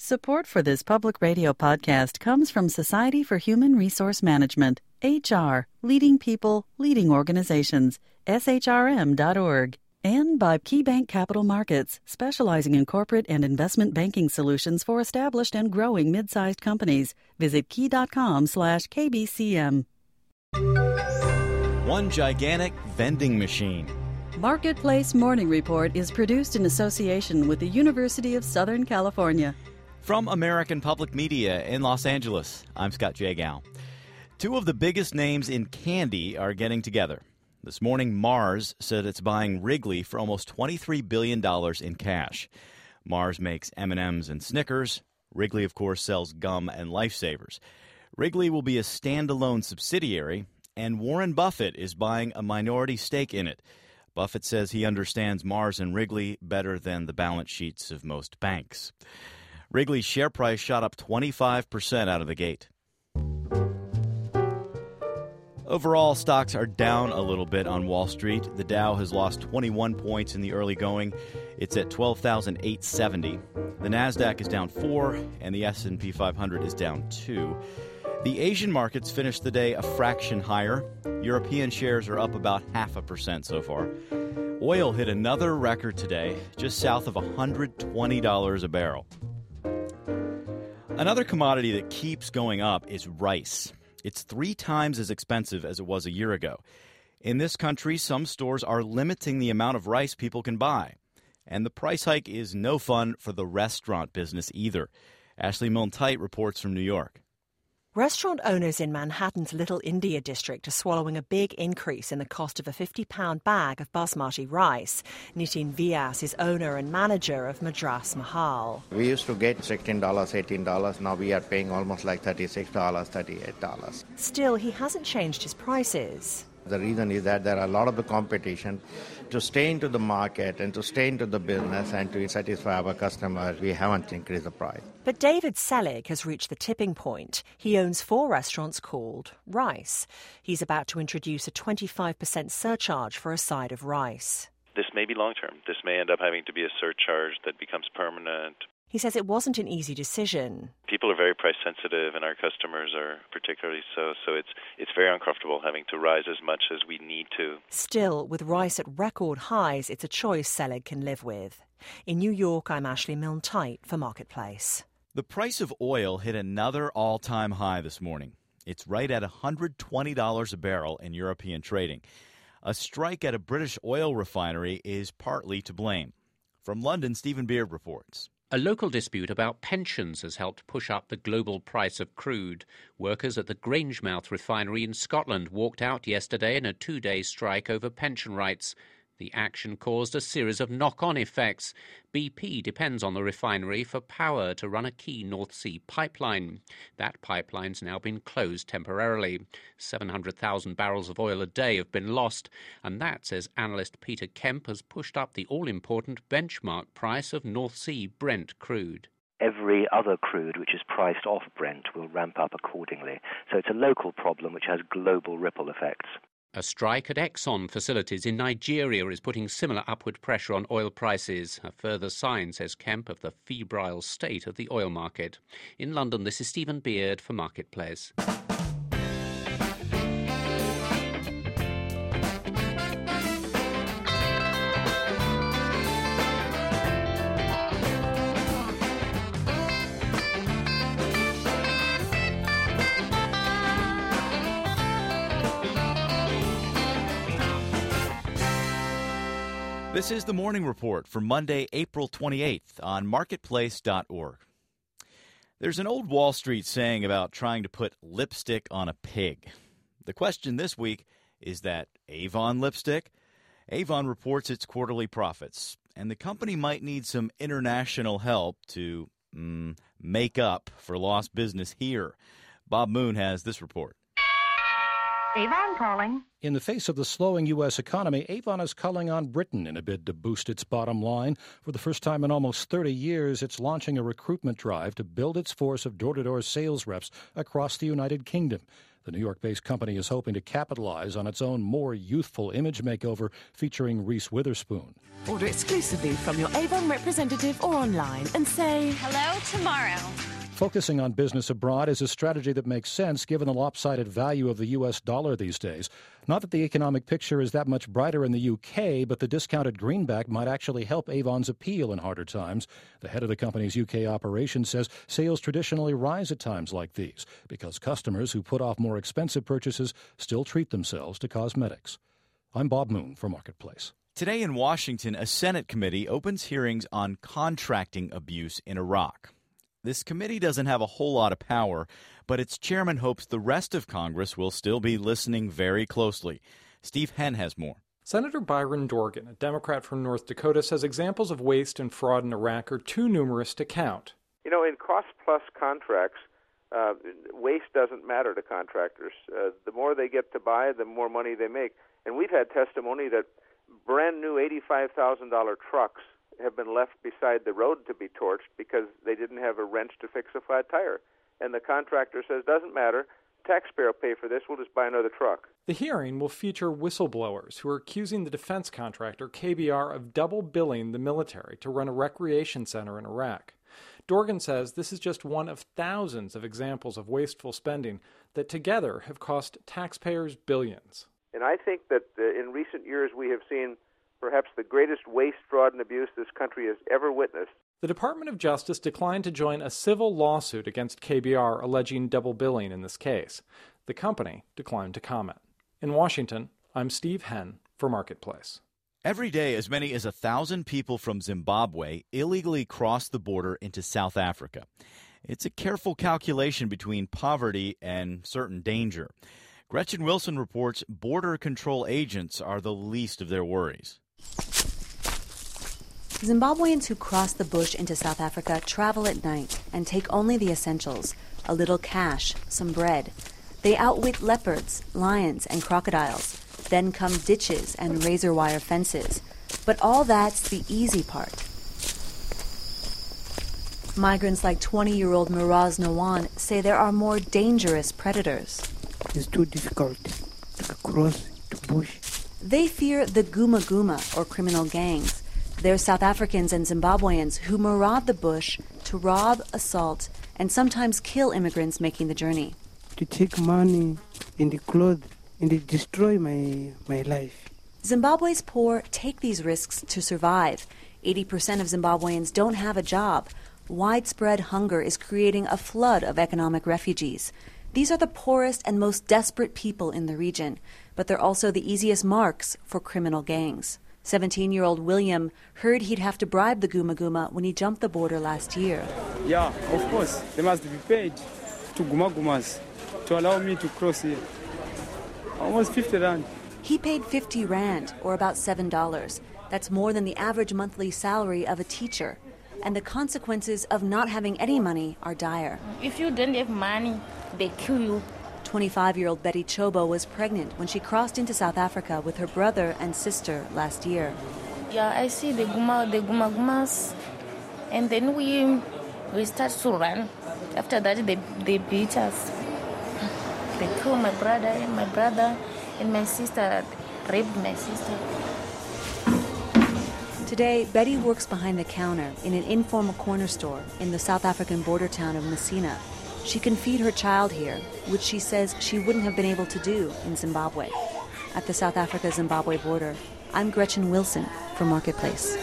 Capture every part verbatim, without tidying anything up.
Support for this public radio podcast comes from Society for Human Resource Management, H R, leading people, leading organizations, S H R M dot org, and by KeyBank Capital Markets, specializing in corporate and investment banking solutions for established and growing mid-sized companies. Visit key.com slash KBCM. One gigantic vending machine. Marketplace Morning Report is produced in association with the University of Southern California. From American Public Media in Los Angeles, I'm Scott Jagow. Two of the biggest names in candy are getting together. This morning, Mars said it's buying Wrigley for almost twenty-three billion dollars in cash. Mars makes M and M's and Snickers. Wrigley, of course, sells gum and Lifesavers. Wrigley will be a standalone subsidiary, and Warren Buffett is buying a minority stake in it. Buffett says he understands Mars and Wrigley better than the balance sheets of most banks. Wrigley's share price shot up twenty-five percent out of the gate. Overall, stocks are down a little bit on Wall Street. The Dow has lost twenty-one points in the early going. It's at twelve thousand eight hundred seventy. The Nasdaq is down four, and the S and P five hundred is down two. The Asian markets finished the day a fraction higher. European shares are up about half a percent so far. Oil hit another record today, just south of one hundred twenty dollars a barrel. Another commodity that keeps going up is rice. It's three times as expensive as it was a year ago. In this country, some stores are limiting the amount of rice people can buy. And the price hike is no fun for the restaurant business either. Ashley Milne-Tite reports from New York. Restaurant owners in Manhattan's Little India district are swallowing a big increase in the cost of a fifty pound bag of basmati rice. Nitin Vyas is owner and manager of Madras Mahal. We used to get sixteen dollars, eighteen dollars. Now we are paying almost like thirty-six dollars, thirty-eight dollars. Still, he hasn't changed his prices. The reason is that there are a lot of the competition. To stay into the market and to stay into the business and to satisfy our customers, we haven't increased the price. But David Selig has reached the tipping point. He owns four restaurants called Rice. He's about to introduce a twenty-five percent surcharge for a side of rice. This may be long-term. This may end up having to be a surcharge that becomes permanent. He says it wasn't an easy decision. People are very price sensitive, and our customers are particularly so. So it's it's very uncomfortable having to rise as much as we need to. Still, with rice at record highs, it's a choice Selig can live with. In New York, I'm Ashley Milne-Tite for Marketplace. The price of oil hit another all-time high this morning. It's right at one hundred twenty dollars a barrel in European trading. A strike at a British oil refinery is partly to blame. From London, Stephen Beard reports. A local dispute about pensions has helped push up the global price of crude. Workers at the Grangemouth refinery in Scotland walked out yesterday in a two-day strike over pension rights. The action caused a series of knock-on effects. B P depends on the refinery for power to run a key North Sea pipeline. That pipeline's now been closed temporarily. seven hundred thousand barrels of oil a day have been lost, and that, says analyst Peter Kemp, has pushed up the all-important benchmark price of North Sea Brent crude. Every other crude which is priced off Brent will ramp up accordingly. So it's a local problem which has global ripple effects. A strike at Exxon facilities in Nigeria is putting similar upward pressure on oil prices. A further sign, says Kemp, of the febrile state of the oil market. In London, this is Stephen Beard for Marketplace. This is the Morning Report for Monday, April twenty-eighth on marketplace dot org. There's an old Wall Street saying about trying to put lipstick on a pig. The question this week is that Avon lipstick? Avon reports its quarterly profits, and the company might need some international help to mm, make up for lost business here. Bob Moon has this report. Avon calling. In the face of the slowing U S economy, Avon is calling on Britain in a bid to boost its bottom line. For the first time in almost thirty years, it's launching a recruitment drive to build its force of door-to-door sales reps across the United Kingdom. The New York-based company is hoping to capitalize on its own more youthful image makeover featuring Reese Witherspoon. Order exclusively from your Avon representative or online and say, hello tomorrow. Focusing on business abroad is a strategy that makes sense given the lopsided value of the U S dollar these days. Not that the economic picture is that much brighter in the U K, but the discounted greenback might actually help Avon's appeal in harder times. The head of the company's U K operation says sales traditionally rise at times like these because customers who put off more expensive purchases still treat themselves to cosmetics. I'm Bob Moon for Marketplace. Today in Washington, a Senate committee opens hearings on contracting abuse in Iraq. This committee doesn't have a whole lot of power, but its chairman hopes the rest of Congress will still be listening very closely. Steve Henn has more. Senator Byron Dorgan, a Democrat from North Dakota, says examples of waste and fraud in Iraq are too numerous to count. You know, in cost-plus contracts, uh, waste doesn't matter to contractors. Uh, the more they get to buy, the more money they make. And we've had testimony that brand-new eighty-five thousand dollars trucks have been left beside the road to be torched because they didn't have a wrench to fix a flat tire. And the contractor says, doesn't matter, taxpayer will pay for this, we'll just buy another truck. The hearing will feature whistleblowers who are accusing the defense contractor K B R of double billing the military to run a recreation center in Iraq. Dorgan says this is just one of thousands of examples of wasteful spending that together have cost taxpayers billions. And I think that uh, in recent years we have seen perhaps the greatest waste, fraud, and abuse this country has ever witnessed. The Department of Justice declined to join a civil lawsuit against K B R alleging double billing in this case. The company declined to comment. In Washington, I'm Steve Henn for Marketplace. Every day, as many as a thousand people from Zimbabwe illegally cross the border into South Africa. It's a careful calculation between poverty and certain danger. Gretchen Wilson reports border control agents are the least of their worries. Zimbabweans who cross the bush into South Africa travel at night and take only the essentials, a little cash, some bread. They outwit leopards, lions, and crocodiles. Then come ditches and razor wire fences. But all that's the easy part. Migrants like twenty-year-old Miraz Nawan say there are more dangerous predators. It's too difficult to cross the bush. They fear the Guma Guma, or criminal gangs. They're South Africans and Zimbabweans who maraud the bush to rob, assault, and sometimes kill immigrants making the journey. To take money in the clothes and they destroy my, my life. Zimbabwe's poor take these risks to survive. eighty percent of Zimbabweans don't have a job. Widespread hunger is creating a flood of economic refugees. These are the poorest and most desperate people in the region, but they're also the easiest marks for criminal gangs. seventeen-year-old William heard he'd have to bribe the Guma Guma when he jumped the border last year. Yeah, of course. They must be paid to Guma Gumas to allow me to cross here. Almost fifty rand. He paid fifty rand, or about seven dollars. That's more than the average monthly salary of a teacher. And the consequences of not having any money are dire. If you don't have money, they kill you. twenty-five-year-old Betty Chobo was pregnant when she crossed into South Africa with her brother and sister last year. Yeah, I see the Guma, the Guma Gumas, and then we we start to run. After that, they they beat us. They killed my brother and my brother and my sister, raped my sister. Today, Betty works behind the counter in an informal corner store in the South African border town of Messina. She can feed her child here, which she says she wouldn't have been able to do in Zimbabwe. At the South Africa-Zimbabwe border, I'm Gretchen Wilson for Marketplace.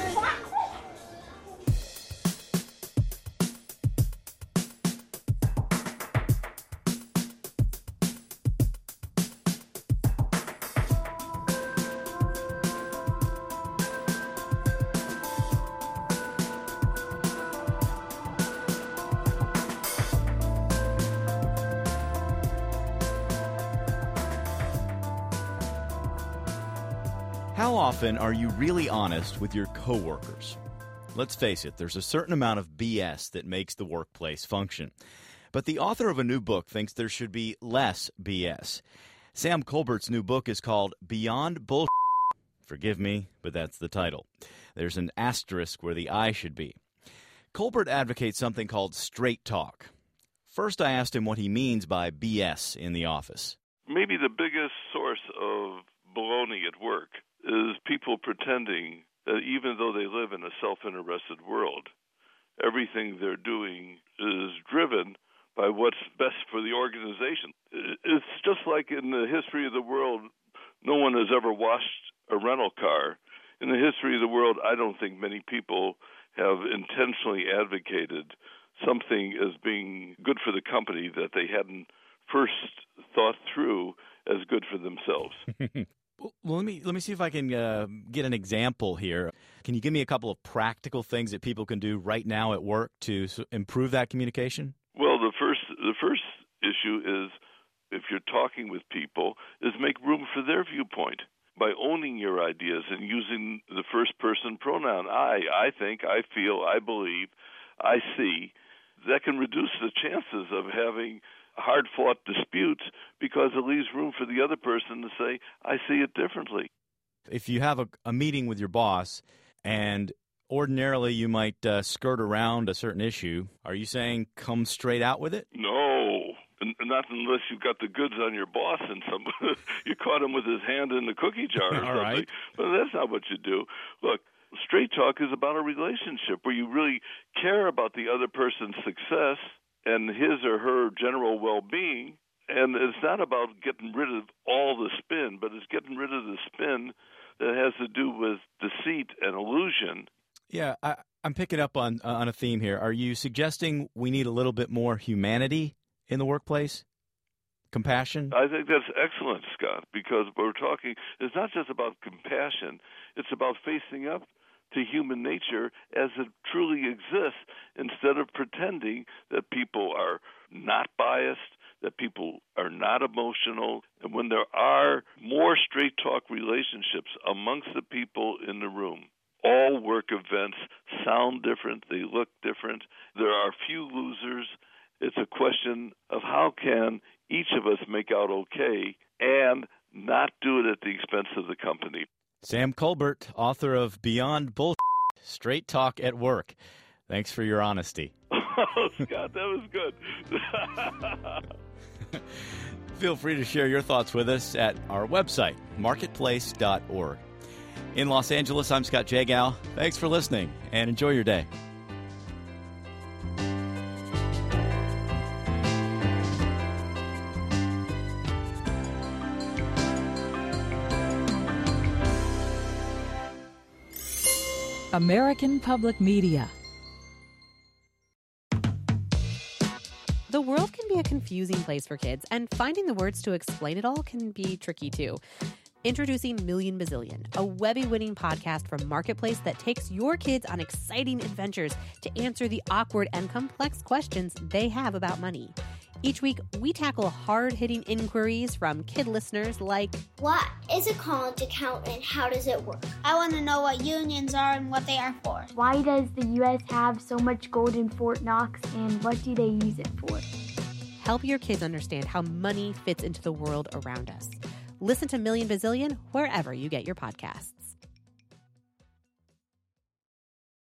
How often are you really honest with your coworkers? Let's face it, there's a certain amount of B S that makes the workplace function. But the author of a new book thinks there should be less B S. Sam Colbert's new book is called Beyond Bullshit. Forgive me, but that's the title. There's an asterisk where the I should be. Colbert advocates something called straight talk. First, I asked him what he means by B S in the office. Maybe the biggest source of baloney at work is people pretending that even though they live in a self-interested world, everything they're doing is driven by what's best for the organization. It's just like in the history of the world, no one has ever washed a rental car. In the history of the world, I don't think many people have intentionally advocated something as being good for the company that they hadn't first thought through as good for themselves. Well, let me let me see if I can uh, get an example here. Can you give me a couple of practical things that people can do right now at work to improve that communication? Well, the first the first issue is, if you're talking with people, is make room for their viewpoint by owning your ideas and using the first person pronoun. I, I think, I feel, I believe, I see. That can reduce the chances of having hard-fought disputes because it leaves room for the other person to say, I see it differently. If you have a, a meeting with your boss and ordinarily you might uh, skirt around a certain issue, are you saying come straight out with it? No, not unless you've got the goods on your boss and some you caught him with his hand in the cookie jar or something. Right. But that's not what you do. Look, straight talk is about a relationship where you really care about the other person's success and his or her general well-being, and it's not about getting rid of all the spin, but it's getting rid of the spin that has to do with deceit and illusion. Yeah, I, I'm picking up on uh, on a theme here. Are you suggesting we need a little bit more humanity in the workplace? Compassion? I think that's excellent, Scott, because we're talking, it's not just about compassion, it's about facing up to human nature as it truly exists, instead of pretending that people are not biased, that people are not emotional. And when there are more straight-talk relationships amongst the people in the room, all work events sound different, they look different, there are few losers. It's a question of how can each of us make out okay and not do it at the expense of the company. Sam Colbert, author of Beyond Bull, Straight Talk at Work. Thanks for your honesty. Oh, Scott, that was good. Feel free to share your thoughts with us at our website, marketplace dot org. In Los Angeles, I'm Scott Jagow. Thanks for listening, and enjoy your day. American Public Media. The world can be a confusing place for kids, and finding the words to explain it all can be tricky too. Introducing Million Bazillion, a Webby-winning podcast from Marketplace that takes your kids on exciting adventures to answer the awkward and complex questions they have about money. Each week, we tackle hard-hitting inquiries from kid listeners like, what is a college account and how does it work? I want to know what unions are and what they are for. Why does the U S have so much gold in Fort Knox and what do they use it for? Help your kids understand how money fits into the world around us. Listen to Million Bazillion wherever you get your podcasts.